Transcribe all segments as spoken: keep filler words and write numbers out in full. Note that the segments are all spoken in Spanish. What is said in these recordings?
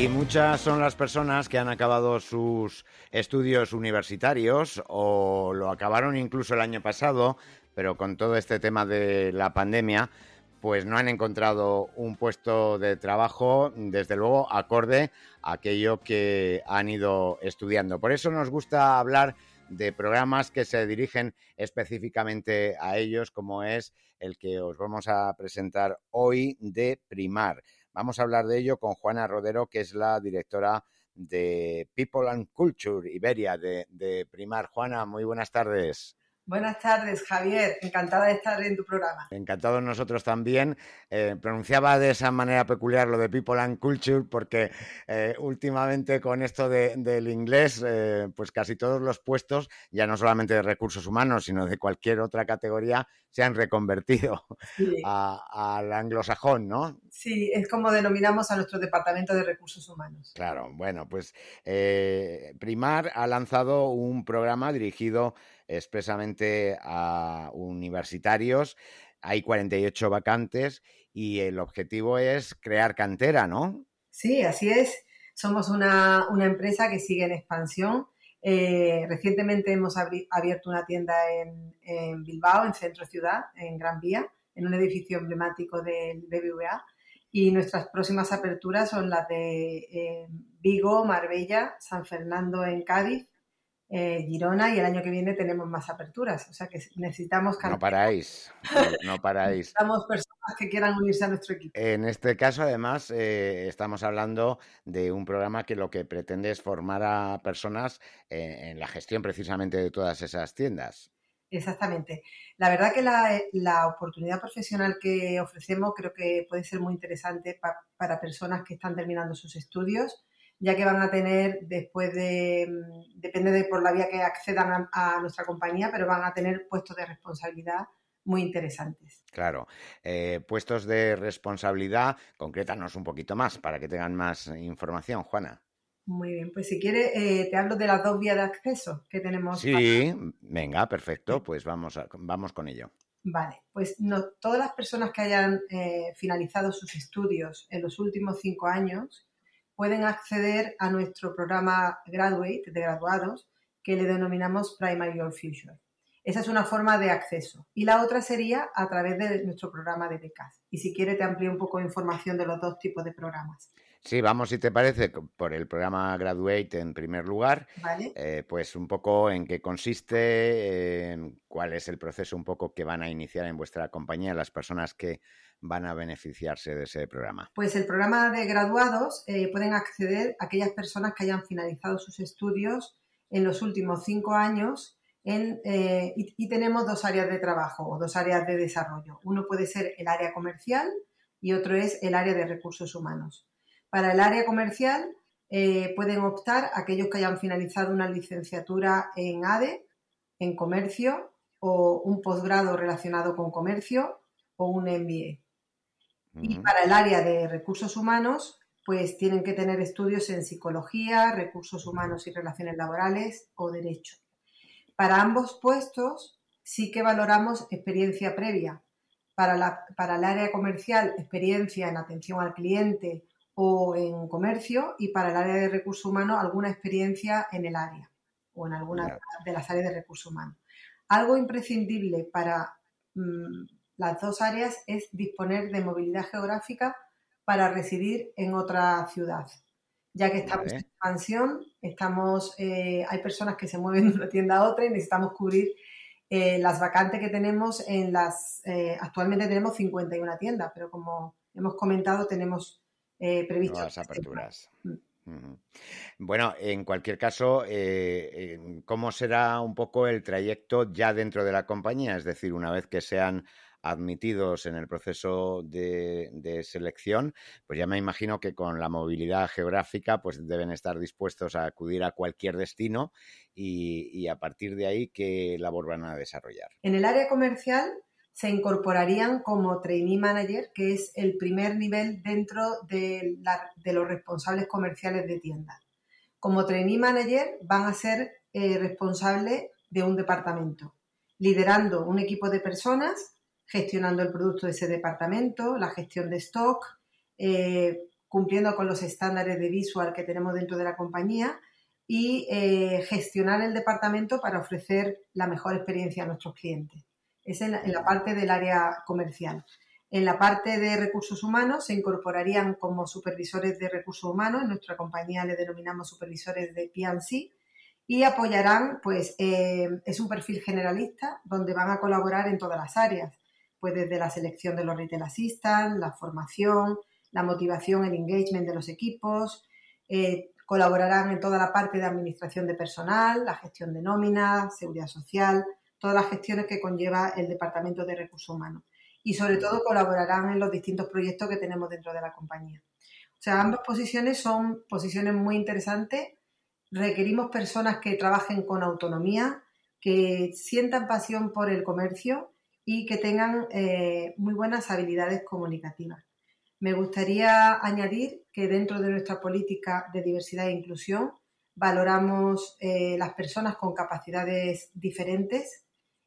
Y muchas son las personas que han acabado sus estudios universitarios o lo acabaron incluso el año pasado, pero con todo este tema de la pandemia, pues no han encontrado un puesto de trabajo, desde luego, acorde a aquello que han ido estudiando. Por eso nos gusta hablar de programas que se dirigen específicamente a ellos, como es el que os vamos a presentar hoy de Primar. Vamos a hablar de ello con Juana Rodero, que es la directora de People and Culture Iberia de, de Primar. Juana, muy buenas tardes. Buenas tardes, Javier. Encantada de estar en tu programa. Encantados nosotros también. Eh, pronunciaba de esa manera peculiar lo de People and Culture porque eh, últimamente con esto de, del inglés, eh, pues casi todos los puestos, ya no solamente de recursos humanos, sino de cualquier otra categoría, se han reconvertido sí. a, al anglosajón, ¿no? Sí, es como denominamos a nuestro departamento de recursos humanos. Claro, bueno, pues eh, Primar ha lanzado un programa dirigido expresamente a universitarios. Hay cuarenta y ocho vacantes y el objetivo es crear cantera, ¿no? Sí, así es. Somos una, una empresa que sigue en expansión. Eh, recientemente hemos abri- abierto una tienda en, en Bilbao, en Centro Ciudad, en Gran Vía, en un edificio emblemático del B B V A. Y nuestras próximas aperturas son las de eh, Vigo, Marbella, San Fernando en Cádiz, eh, Girona, y el año que viene tenemos más aperturas. O sea que necesitamos... No paráis, no, no paráis. Necesitamos personas que quieran unirse a nuestro equipo. En este caso, además, eh, estamos hablando de un programa que lo que pretende es formar a personas eh, en la gestión precisamente de todas esas tiendas. Exactamente. La verdad que la, la oportunidad profesional que ofrecemos creo que puede ser muy interesante pa, para personas que están terminando sus estudios, ya que van a tener después de, depende de por la vía que accedan a, a nuestra compañía, pero van a tener puestos de responsabilidad muy interesantes. Claro. Eh, puestos de responsabilidad, concrétanos un poquito más para que tengan más información, Juana. Muy bien, pues si quieres eh, te hablo de las dos vías de acceso que tenemos. Sí, para... venga, perfecto, pues vamos, a, vamos con ello. Vale, pues no, todas las personas que hayan eh, finalizado sus estudios en los últimos cinco años pueden acceder a nuestro programa Graduate de graduados que le denominamos Primary Your Future. Esa es una forma de acceso. Y la otra sería a través de nuestro programa de becas. Y si quiere te amplío un poco de información de los dos tipos de programas. Sí, vamos, si te parece, por el programa Graduate en primer lugar, ¿vale? eh, pues un poco en qué consiste, eh, cuál es el proceso un poco que van a iniciar en vuestra compañía las personas que van a beneficiarse de ese programa. Pues el programa de graduados eh, pueden acceder a aquellas personas que hayan finalizado sus estudios en los últimos cinco años en, eh, y, y tenemos dos áreas de trabajo o dos áreas de desarrollo. Uno puede ser el área comercial y otro es el área de recursos humanos. Para el área comercial eh, pueden optar aquellos que hayan finalizado una licenciatura en A D E, en comercio o un posgrado relacionado con comercio o un M B A. Uh-huh. Y para el área de recursos humanos, pues tienen que tener estudios en psicología, recursos humanos y relaciones laborales o derecho. Para ambos puestos sí que valoramos experiencia previa. Para, la, para el área comercial, experiencia en atención al cliente o en comercio, y para el área de recursos humanos alguna experiencia en el área o en alguna yeah. de las áreas de recursos humanos. Algo imprescindible para mmm, las dos áreas es disponer de movilidad geográfica para residir en otra ciudad, ya que estamos vale. en expansión, estamos, eh, hay personas que se mueven de una tienda a otra y necesitamos cubrir eh, las vacantes que tenemos en las, eh, actualmente tenemos cincuenta y una tiendas, pero como hemos comentado tenemos Eh, previsto nuevas aperturas. Uh-huh. Bueno, en cualquier caso, eh, ¿cómo será un poco el trayecto ya dentro de la compañía? Es decir, una vez que sean admitidos en el proceso de, de selección, pues ya me imagino que con la movilidad geográfica pues deben estar dispuestos a acudir a cualquier destino y, y a partir de ahí, ¿qué labor van a desarrollar? En el área comercial se incorporarían como trainee manager, que es el primer nivel dentro de, la, de los responsables comerciales de tienda. Como trainee manager van a ser eh, responsables de un departamento, liderando un equipo de personas, gestionando el producto de ese departamento, la gestión de stock, eh, cumpliendo con los estándares de visual que tenemos dentro de la compañía y eh, gestionar el departamento para ofrecer la mejor experiencia a nuestros clientes. Es en la, en la parte del área comercial. En la parte de recursos humanos se incorporarían como supervisores de recursos humanos, en nuestra compañía le denominamos supervisores de P and C, y apoyarán, pues eh, es un perfil generalista donde van a colaborar en todas las áreas, pues desde la selección de los retail assistants, la formación, la motivación, el engagement de los equipos, eh, colaborarán en toda la parte de administración de personal, la gestión de nómina, seguridad social, todas las gestiones que conlleva el Departamento de Recursos Humanos. Y sobre todo colaborarán en los distintos proyectos que tenemos dentro de la compañía. O sea, ambas posiciones son posiciones muy interesantes. Requerimos personas que trabajen con autonomía, que sientan pasión por el comercio y que tengan eh, muy buenas habilidades comunicativas. Me gustaría añadir que dentro de nuestra política de diversidad e inclusión valoramos eh, las personas con capacidades diferentes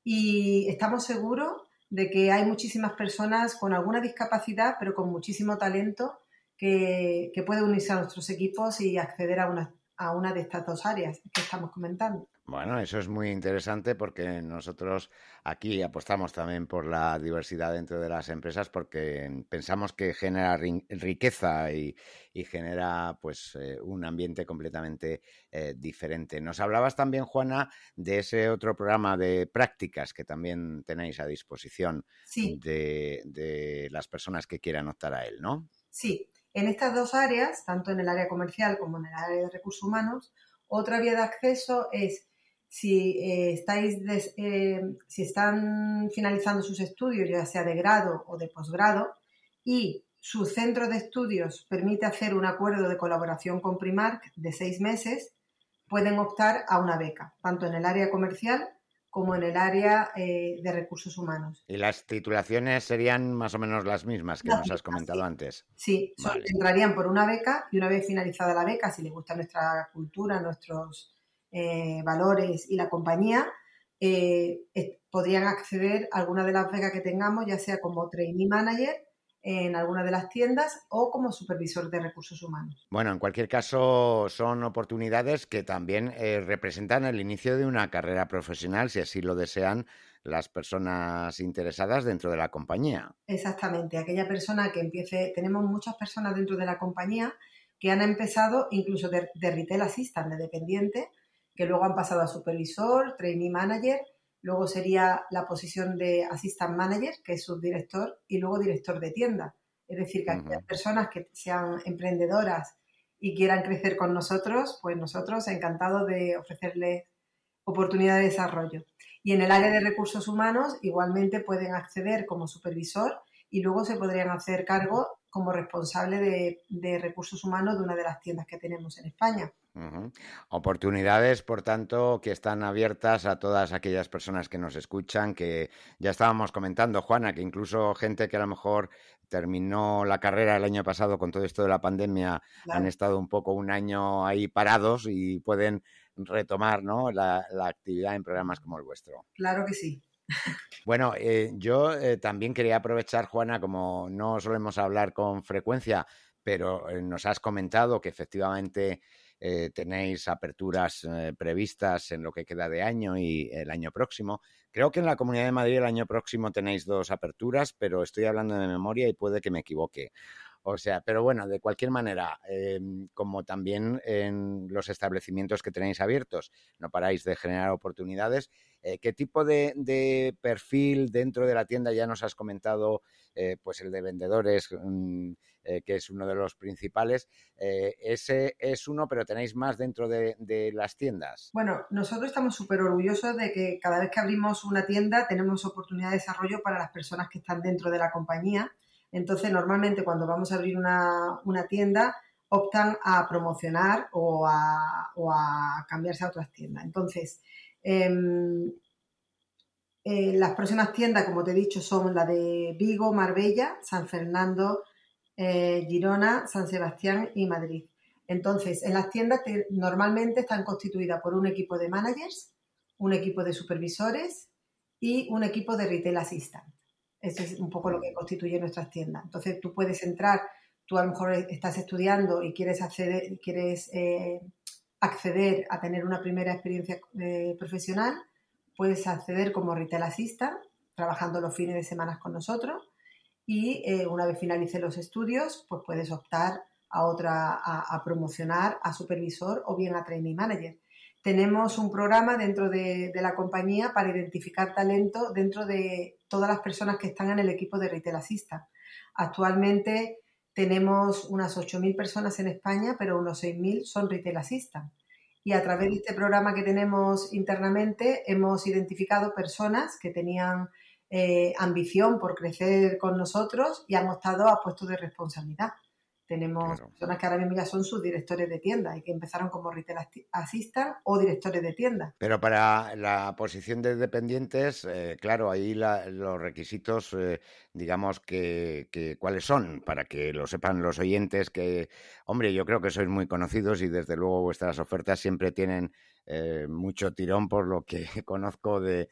y estamos seguros de que hay muchísimas personas con alguna discapacidad, pero con muchísimo talento, que, que pueden unirse a nuestros equipos y acceder a una, a una de estas dos áreas que estamos comentando. Bueno, eso es muy interesante porque nosotros aquí apostamos también por la diversidad dentro de las empresas porque pensamos que genera ri- riqueza y, y genera pues eh, un ambiente completamente eh, diferente. Nos hablabas también, Juana, de ese otro programa de prácticas que también tenéis a disposición Sí, de, de las personas que quieran optar a él, ¿no? sí. En estas dos áreas, tanto en el área comercial como en el área de recursos humanos, otra vía de acceso es si eh, estáis des, eh, si están finalizando sus estudios, ya sea de grado o de posgrado, y su centro de estudios permite hacer un acuerdo de colaboración con Primark de seis meses, pueden optar a una beca, tanto en el área comercial como en el área eh, de recursos humanos. Y las titulaciones serían más o menos las mismas que Las nos has becas, comentado sí. antes. Sí, son, Vale. entrarían por una beca y una vez finalizada la beca, si les gusta nuestra cultura, nuestros eh, valores y la compañía, eh, eh, podrían acceder a alguna de las becas que tengamos, ya sea como trainee manager en alguna de las tiendas o como supervisor de recursos humanos. Bueno, en cualquier caso, son oportunidades que también eh, representan el inicio de una carrera profesional, si así lo desean las personas interesadas dentro de la compañía. Exactamente, aquella persona que empiece, tenemos muchas personas dentro de la compañía que han empezado incluso de, de retail assistant, de dependiente, que luego han pasado a supervisor, trainee manager, luego sería la posición de assistant manager, que es subdirector, y luego director de tienda. Es decir, que aquellas Ujú. personas que sean emprendedoras y quieran crecer con nosotros, pues nosotros encantados de ofrecerles oportunidad de desarrollo. Y en el área de recursos humanos igualmente pueden acceder como supervisor y luego se podrían hacer cargo como responsable de, de recursos humanos de una de las tiendas que tenemos en España. Ujú. Oportunidades, por tanto, que están abiertas a todas aquellas personas que nos escuchan, que ya estábamos comentando, Juana, que incluso gente que a lo mejor terminó la carrera el año pasado con todo esto de la pandemia, han Claro, estado un poco un año ahí parados y pueden retomar, ¿no?, la, la actividad en programas como el vuestro. claro que sí. Bueno, eh, yo eh, también quería aprovechar, Juana, como no solemos hablar con frecuencia, pero eh, nos has comentado que efectivamente eh, tenéis aperturas eh, previstas en lo que queda de año y el año próximo. Creo que en la Comunidad de Madrid el año próximo tenéis dos aperturas, pero estoy hablando de memoria y puede que me equivoque. O sea, pero bueno, de cualquier manera, eh, como también en los establecimientos que tenéis abiertos, no paráis de generar oportunidades. Eh, ¿Qué tipo de, de perfil dentro de la tienda? Ya nos has comentado, eh, pues el de vendedores, mm, eh, que es uno de los principales. Eh, ese es uno, pero tenéis más dentro de, de las tiendas. Bueno, nosotros estamos súper orgullosos de que cada vez que abrimos una tienda tenemos oportunidad de desarrollo para las personas que están dentro de la compañía. Entonces, normalmente cuando vamos a abrir una, una tienda, optan a promocionar o a, o a cambiarse a otras tiendas. Entonces, eh, eh, las próximas tiendas, como te he dicho, son la de Vigo, Marbella, San Fernando, eh, Girona, San Sebastián y Madrid. Entonces, en las tiendas te, normalmente están constituidas por un equipo de managers, un equipo de supervisores y un equipo de retail assistant. Eso es un poco lo que constituye nuestras tiendas. Entonces, tú puedes entrar, tú a lo mejor estás estudiando y quieres acceder, quieres eh, acceder a tener una primera experiencia eh, profesional, puedes acceder como retail assistant, trabajando los fines de semana con nosotros, y eh, una vez finalices los estudios, pues puedes optar a otra, a, a promocionar a supervisor o bien a trainee manager. Tenemos un programa dentro de, de la compañía para identificar talento dentro de todas las personas que están en el equipo de Retail Assistant. Actualmente tenemos unas ocho mil personas en España, pero unos seis mil son Retail Assistant. Y a través de este programa que tenemos internamente hemos identificado personas que tenían eh, ambición por crecer con nosotros y han optado a puestos de responsabilidad. Tenemos claro. personas que ahora mismo ya son subdirectores de tienda y que empezaron como retail assistant o directores de tienda. Pero para la posición de dependientes, eh, claro, ahí la, los requisitos, eh, digamos que, que cuáles son, para que lo sepan los oyentes, que, hombre, yo creo que sois muy conocidos y desde luego vuestras ofertas siempre tienen eh, mucho tirón por lo que conozco de,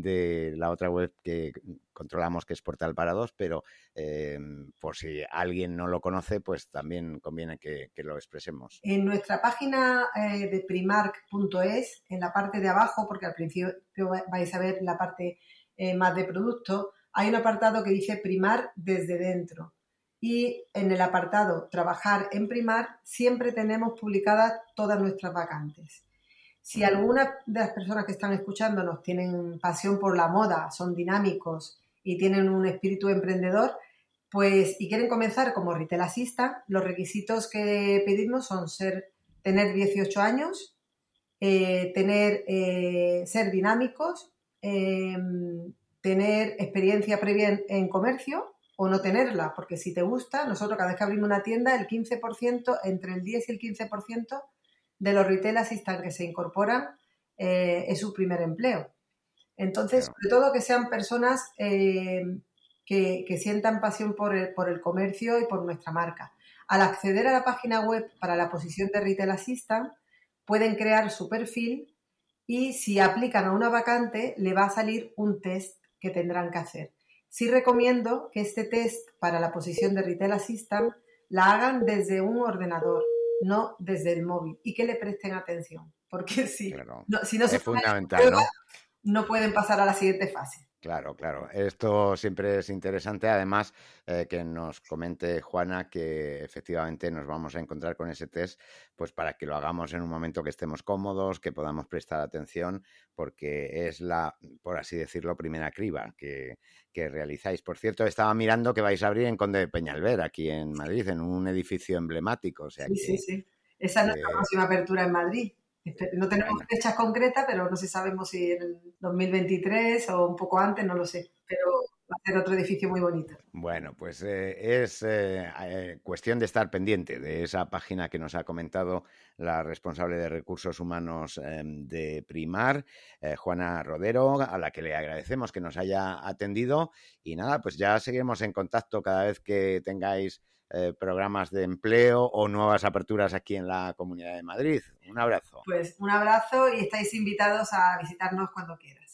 de la otra web que controlamos, que es Portal para Dos, pero eh, por si alguien no lo conoce, pues también conviene que, que lo expresemos. En nuestra página eh, de primark punto es, en la parte de abajo, porque al principio vais a ver la parte eh, más de producto, hay un apartado que dice Primar desde dentro. Y en el apartado Trabajar en Primar siempre tenemos publicadas todas nuestras vacantes. Si alguna de las personas que están escuchándonos tienen pasión por la moda, son dinámicos y tienen un espíritu emprendedor, pues y quieren comenzar como retail assistant, los requisitos que pedimos son ser, tener dieciocho años, eh, tener, eh, ser dinámicos, eh, tener experiencia previa en, en comercio o no tenerla, porque si te gusta, nosotros cada vez que abrimos una tienda, el quince por ciento, entre el diez y el quince por ciento de los retail assistant que se incorporan eh, es su primer empleo. Entonces, claro. sobre todo que sean personas eh, que, que sientan pasión por el, por el comercio y por nuestra marca. Al acceder a la página web para la posición de Retail Assistant, pueden crear su perfil y si aplican a una vacante, le va a salir un test que tendrán que hacer. Sí recomiendo que este test para la posición de Retail Assistant la hagan desde un ordenador, no desde el móvil, y que le presten atención, porque si claro. no, si no es se fundamental, prueba, ¿no? no pueden pasar a la siguiente fase. Claro, claro. Esto siempre es interesante. Además, eh, que nos comente Juana que efectivamente nos vamos a encontrar con ese test, pues para que lo hagamos en un momento que estemos cómodos, que podamos prestar atención, porque es la, por así decirlo, primera criba que, que realizáis. Por cierto, estaba mirando que vais a abrir en Conde de Peñalver, aquí en Madrid, en un edificio emblemático. O sea sí, que, sí, sí. Esa es nuestra eh, próxima apertura en Madrid. No tenemos bueno. fechas concretas, pero no sé, sabemos si en el dos mil veintitrés o un poco antes, no lo sé. Pero va a ser otro edificio muy bonito. Bueno, pues eh, es eh, eh, cuestión de estar pendiente de esa página que nos ha comentado la responsable de recursos humanos eh, de Primar, eh, Juana Rodero, a la que le agradecemos que nos haya atendido. Y nada, pues ya seguiremos en contacto cada vez que tengáis Eh, programas de empleo o nuevas aperturas aquí en la Comunidad de Madrid. Un abrazo. Pues un abrazo y estáis invitados a visitarnos cuando quieras.